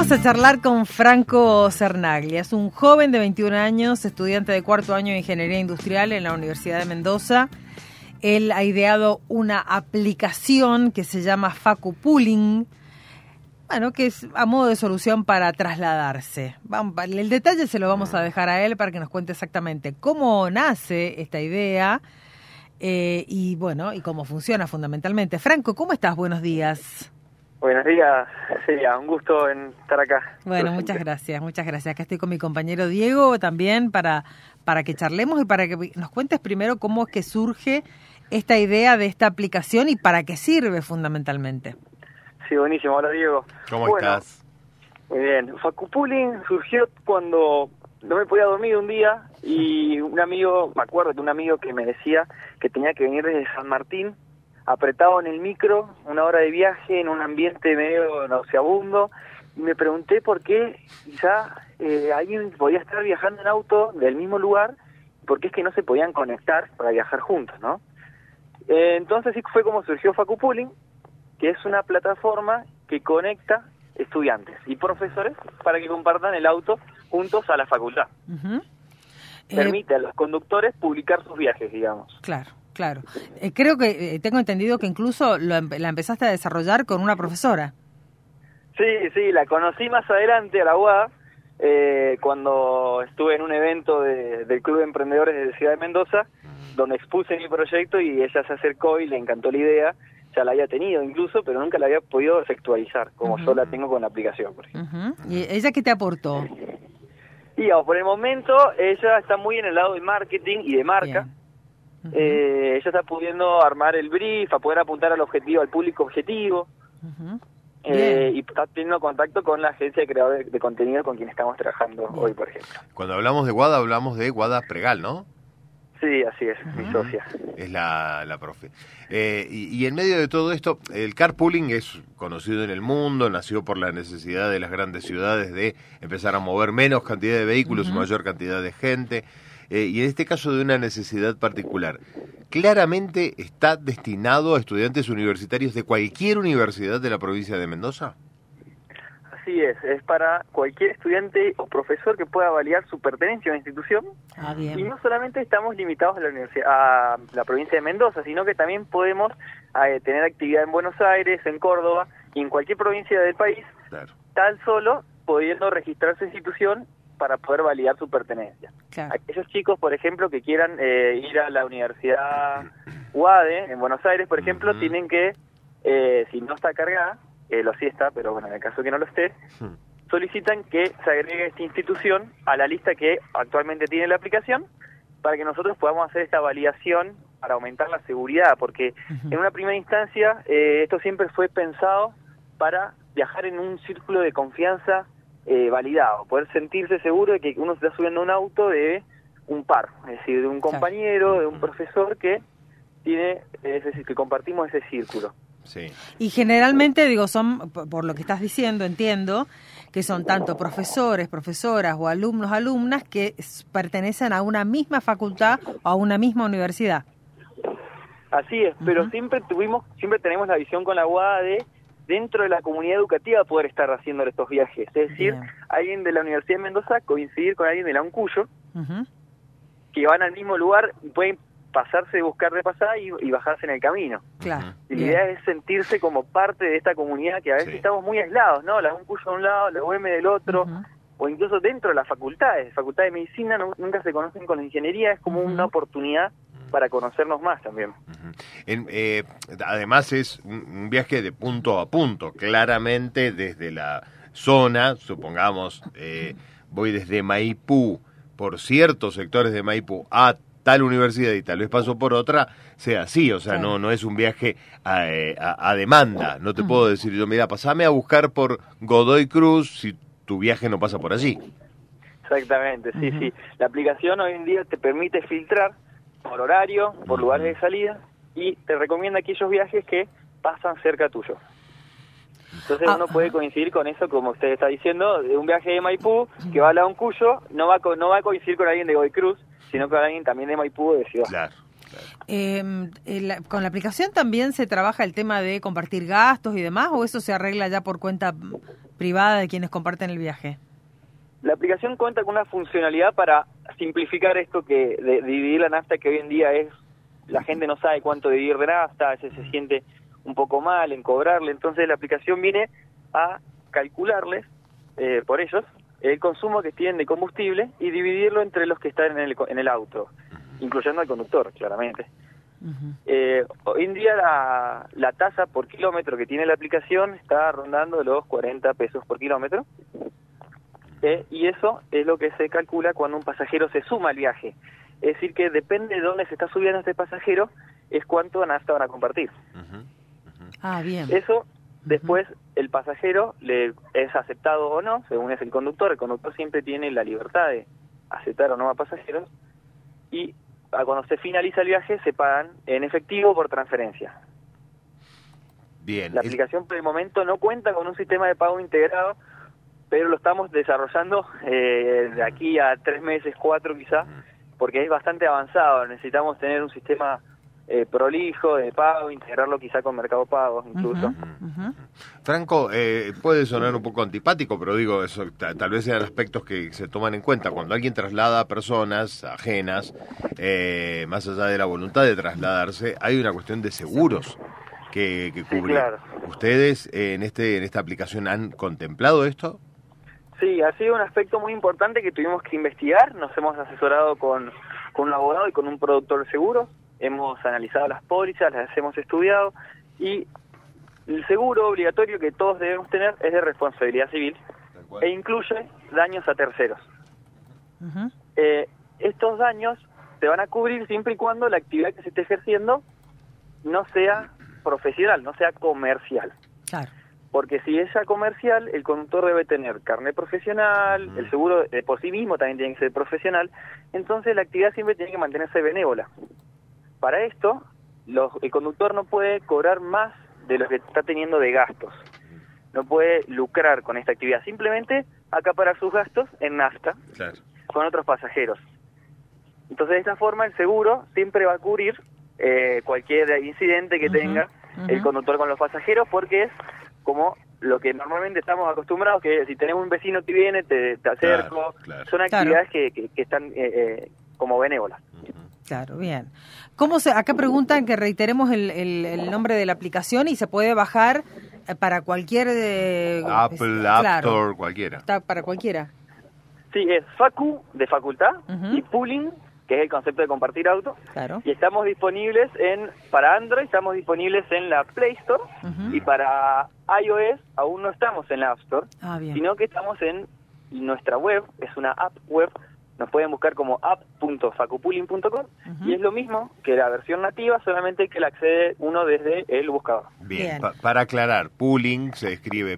Vamos a charlar con Franco Cernaglia. Es un joven de 21 años, estudiante de cuarto año de Ingeniería Industrial en la Universidad de Mendoza. Él ha ideado una aplicación que se llama Facu Pooling, bueno, que es a modo de solución para trasladarse. El detalle se lo vamos a dejar a él para que nos cuente exactamente cómo nace esta idea y cómo funciona fundamentalmente. Franco, ¿cómo estás? Buenos días. Buenos días, Celia, un gusto en estar acá. Bueno, muchas gracias. Acá estoy con mi compañero Diego también para que charlemos y para que nos cuentes primero cómo es que surge esta idea de esta aplicación y para qué sirve fundamentalmente. Sí, buenísimo. Hola, Diego. ¿Cómo estás? Muy bien. Facu Pooling surgió cuando no me podía dormir un día y un amigo, me acuerdo de un amigo que me decía que tenía que venir desde San Martín, apretado en el micro, 1 hora de viaje, en un ambiente medio nauseabundo, y me pregunté por qué quizá alguien podía estar viajando en auto del mismo lugar, porque es que no se podían conectar para viajar juntos, ¿no? Entonces sí fue como surgió Facu Pooling, que es una plataforma que conecta estudiantes y profesores para que compartan el auto juntos a la facultad. Uh-huh. Permite a los conductores publicar sus viajes, digamos. Claro. Creo que tengo entendido que incluso la empezaste a desarrollar con una profesora. Sí, la conocí más adelante a la UAD, cuando estuve en un evento del Club de Emprendedores de Ciudad de Mendoza, donde expuse mi proyecto y ella se acercó y le encantó la idea. Ya la había tenido incluso, pero nunca la había podido efectualizar, como yo la tengo con la aplicación, por ejemplo. ¿Y ella qué te aportó? Digamos, por el momento ella está muy en el lado de marketing y de marca. Ella está pudiendo armar el brief, a poder apuntar al público objetivo, y está teniendo contacto con la agencia de creadores de contenido con quien estamos trabajando hoy, por ejemplo. Cuando hablamos de Guada, hablamos de Guada Pregal, ¿no? Sí, así es, mi socia. Es la profe. Y en medio de todo esto, el carpooling es conocido en el mundo, nació por la necesidad de las grandes ciudades de empezar a mover menos cantidad de vehículos y mayor cantidad de gente. Y en este caso de una necesidad particular, ¿claramente está destinado a estudiantes universitarios de cualquier universidad de la provincia de Mendoza? Así es para cualquier estudiante o profesor que pueda validar su pertenencia a una institución. Bien. Y no solamente estamos limitados a la provincia de Mendoza, sino que también podemos tener actividad en Buenos Aires, en Córdoba y en cualquier provincia del país, claro, tan solo pudiendo registrar su institución para poder validar su pertenencia. Claro. Aquellos chicos, por ejemplo, que quieran ir a la Universidad UADE, en Buenos Aires, por ejemplo, tienen que, si no está cargada, lo sí está, pero bueno, en el caso que no lo esté, solicitan que se agregue esta institución a la lista que actualmente tiene la aplicación para que nosotros podamos hacer esta validación para aumentar la seguridad, porque en una primera instancia esto siempre fue pensado para viajar en un círculo de confianza validado, poder sentirse seguro de que uno se está subiendo a un auto de un par, es decir, de un compañero, de un profesor que tiene, es decir, que compartimos ese círculo. Sí. Y generalmente, son, por lo que estás diciendo, entiendo, que son tanto profesores, profesoras o alumnos, alumnas que pertenecen a una misma facultad o a una misma universidad. Así es, pero siempre tenemos la visión con la UAD de dentro de la comunidad educativa poder estar haciendo estos viajes. Es decir, alguien de la Universidad de Mendoza coincidir con alguien de la UNCUYO, que van al mismo lugar y pueden pasarse, buscar de pasada y bajarse en el camino. Claro. Y la idea es sentirse como parte de esta comunidad que a veces estamos muy aislados, ¿no? La UNCUYO de un lado, la UM del otro, o incluso dentro de las facultades. Facultad de Medicina nunca se conocen con la ingeniería, es como una oportunidad para conocernos más también. Además es un viaje de punto a punto, claramente desde la zona, supongamos, voy desde Maipú, por ciertos sectores de Maipú, a tal universidad y tal vez paso por otra, sea así, o sea, no es un viaje a demanda, no te puedo decir yo, mira, pasame a buscar por Godoy Cruz si tu viaje no pasa por allí. Exactamente, sí. La aplicación hoy en día te permite filtrar por horario, por lugares de salida, y te recomienda aquellos viajes que pasan cerca tuyo. Entonces uno puede coincidir con eso, como usted está diciendo, de un viaje de Maipú que va a la UNCUYO, no va a coincidir con alguien de Godoy Cruz, sino con alguien también de Maipú o de Ciudad. Claro. ¿Con la aplicación también se trabaja el tema de compartir gastos y demás, o eso se arregla ya por cuenta privada de quienes comparten el viaje? La aplicación cuenta con una funcionalidad para simplificar esto que de dividir la nafta, que hoy en día es, la gente no sabe cuánto dividir de nafta, a veces se siente un poco mal en cobrarle, entonces la aplicación viene a calcularles por ellos el consumo que tienen de combustible y dividirlo entre los que están en el auto, incluyendo al conductor, claramente. Hoy en día la tasa por kilómetro que tiene la aplicación está rondando los 40 pesos por kilómetro, y eso es lo que se calcula cuando un pasajero se suma al viaje. Es decir, que depende de dónde se está subiendo este pasajero, es cuánto nafta van a compartir. Ah, bien. Eso, después, el pasajero le es aceptado o no, según es el conductor. El conductor siempre tiene la libertad de aceptar o no a pasajeros. Y cuando se finaliza el viaje, se pagan en efectivo por transferencia. Bien. La aplicación, por el momento, no cuenta con un sistema de pago integrado, pero lo estamos desarrollando de aquí a 3 meses, 4 quizás, porque es bastante avanzado. Necesitamos tener un sistema prolijo de pago, integrarlo quizá con Mercado Pago incluso. Franco, puede sonar un poco antipático, pero digo, eso tal vez sean aspectos que se toman en cuenta. Cuando alguien traslada a personas ajenas, más allá de la voluntad de trasladarse, hay una cuestión de seguros que cubrir. Sí, claro. ¿Ustedes en esta aplicación han contemplado esto? Sí, ha sido un aspecto muy importante que tuvimos que investigar. Nos hemos asesorado con un abogado y con un productor de seguros. Hemos analizado las pólizas, las hemos estudiado, y el seguro obligatorio que todos debemos tener es de responsabilidad civil e incluye daños a terceros. Estos daños se van a cubrir siempre y cuando la actividad que se esté ejerciendo no sea profesional, no sea comercial. Claro. Porque si es comercial, el conductor debe tener carnet profesional, el seguro por sí mismo también tiene que ser profesional, entonces la actividad siempre tiene que mantenerse benévola. Para esto, el conductor no puede cobrar más de lo que está teniendo de gastos. No puede lucrar con esta actividad, simplemente acaparar sus gastos en nafta con otros pasajeros. Entonces, de esta forma, el seguro siempre va a cubrir cualquier incidente que tenga el conductor con los pasajeros, porque es como lo que normalmente estamos acostumbrados, que si tenemos un vecino que viene, te acerco. Son actividades que están como benévolas. Claro, bien. Acá preguntan que reiteremos el nombre de la aplicación y se puede bajar para cualquier... Apple, App Store, cualquiera. Está para cualquiera. Sí, es Facu, de facultad, y Pooling, que es el concepto de compartir auto. Claro. Y estamos disponibles para Android, estamos disponibles en la Play Store, y para iOS aún no estamos en la App Store, sino que estamos en nuestra web, es una app web. Nos pueden buscar como app.facupooling.com y es lo mismo que la versión nativa, solamente que la accede uno desde el buscador. Bien. Para aclarar, Pooling se escribe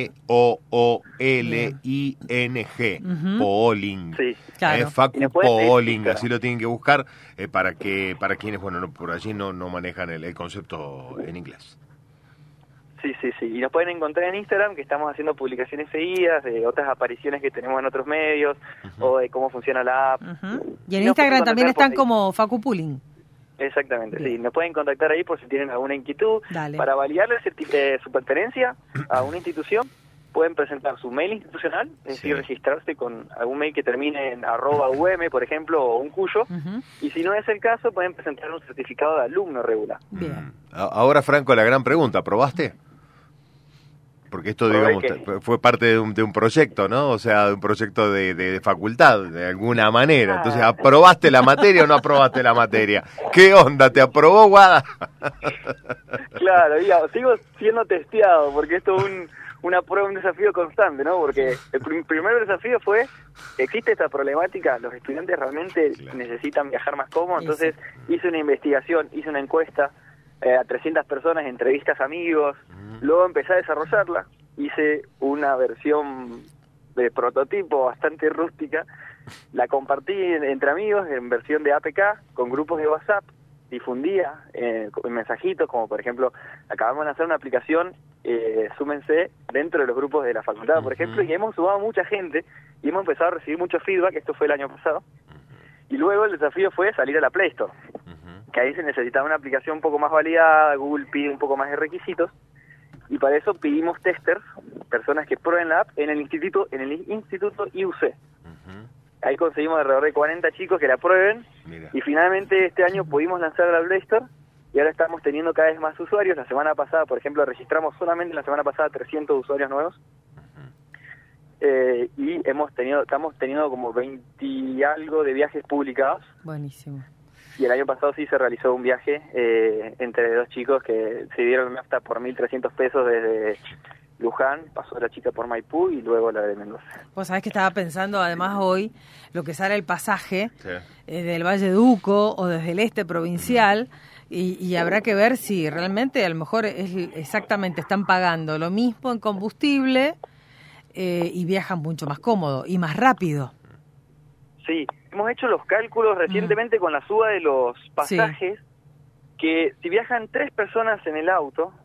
P-O-O-L-I-N-G, Pooling. Sí, claro. Facu Pooling, así lo tienen que buscar para quienes, bueno, por allí no manejan el concepto en inglés. Sí. Y nos pueden encontrar en Instagram, que estamos haciendo publicaciones seguidas de otras apariciones que tenemos en otros medios, o de cómo funciona la app. Y en Instagram también están como Facu Pooling. Exactamente, sí. Nos pueden contactar ahí por si tienen alguna inquietud. Para validarle su pertenencia a una institución, pueden presentar su mail institucional, es decir, registrarse con algún mail que termine en @um, por ejemplo, o un cuyo, y si no es el caso, pueden presentar un certificado de alumno regular. Bien. Ahora, Franco, la gran pregunta, ¿aprobaste? Porque esto, digamos, fue parte de un proyecto, ¿no? O sea, de un proyecto de facultad, de alguna manera. Entonces, ¿aprobaste la materia o no aprobaste la materia? ¿Qué onda? ¿Te aprobó, Guada? Claro, sigo siendo testeado, porque esto es una prueba, un desafío constante, ¿no? Porque el primer desafío fue, existe esta problemática, los estudiantes realmente necesitan viajar más cómodo, entonces hice una investigación, hice una encuesta a 300 personas, entrevistas a amigos, luego empecé a desarrollarla, hice una versión de prototipo bastante rústica, la compartí entre amigos en versión de APK, con grupos de WhatsApp, difundía en mensajitos, como por ejemplo, acabamos de hacer una aplicación, súmense, dentro de los grupos de la facultad, por ejemplo, y hemos sumado mucha gente, y hemos empezado a recibir mucho feedback, esto fue el año pasado, y luego el desafío fue salir a la Play Store, que ahí se necesitaba una aplicación un poco más validada, Google pide un poco más de requisitos, y para eso pedimos testers personas que prueben la app en el instituto IUC. Ahí conseguimos alrededor de 40 chicos que la prueben. Mira. Y finalmente este año pudimos lanzar la Play Store y ahora estamos teniendo cada vez más usuarios. La semana pasada, por ejemplo, registramos solamente la semana pasada 300 usuarios nuevos. Y estamos teniendo como 20 y algo de viajes publicados. Buenísimo. Y el año pasado sí se realizó un viaje entre dos chicos que se dieron una nafta por 1.300 pesos desde Luján, pasó la chica por Maipú y luego la de Mendoza. Vos sabés que estaba pensando además hoy lo que sale el pasaje del Valle de Uco o desde el este provincial y habrá que ver si realmente a lo mejor exactamente están pagando lo mismo en combustible y viajan mucho más cómodo y más rápido. Sí, hemos hecho los cálculos recientemente con la suba de los pasajes, que si viajan 3 personas en el auto,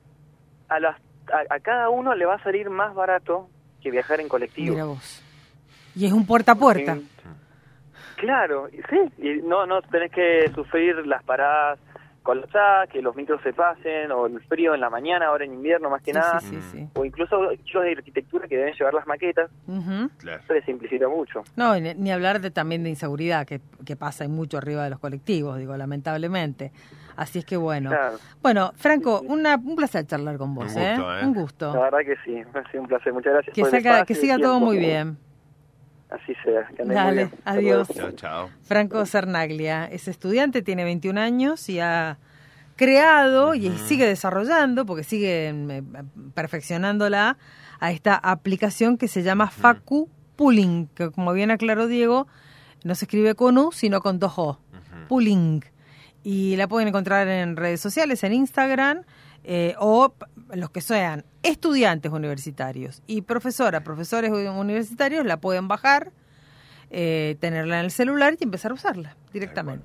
a cada uno le va a salir más barato que viajar en colectivo. Mira vos. Y es un puerta a puerta. Claro, sí, y no tenés que sufrir las paradas colapsadas, que los micros se pasen, o el frío en la mañana, ahora en invierno más que nada, o incluso chicos de arquitectura que deben llevar las maquetas. Claro. Eso les simplifica mucho. No, ni hablar también de inseguridad que pasa mucho arriba de los colectivos, digo, lamentablemente. Así es que bueno. Claro. Bueno, Franco, un placer charlar con vos, Un gusto. La verdad que sí, ha sido un placer. Muchas gracias. Que siga todo muy bien. Así sea. Dale, adiós. Chao. Franco Cernaglia es estudiante, tiene 21 años y ha creado y sigue desarrollando, porque sigue perfeccionándola, a esta aplicación que se llama Facu Pooling, que como bien aclaró Diego, no se escribe con U, sino con 2 O. Pooling. Y la pueden encontrar en redes sociales, en Instagram, o los que sean estudiantes universitarios y profesores universitarios la pueden bajar, tenerla en el celular y empezar a usarla directamente.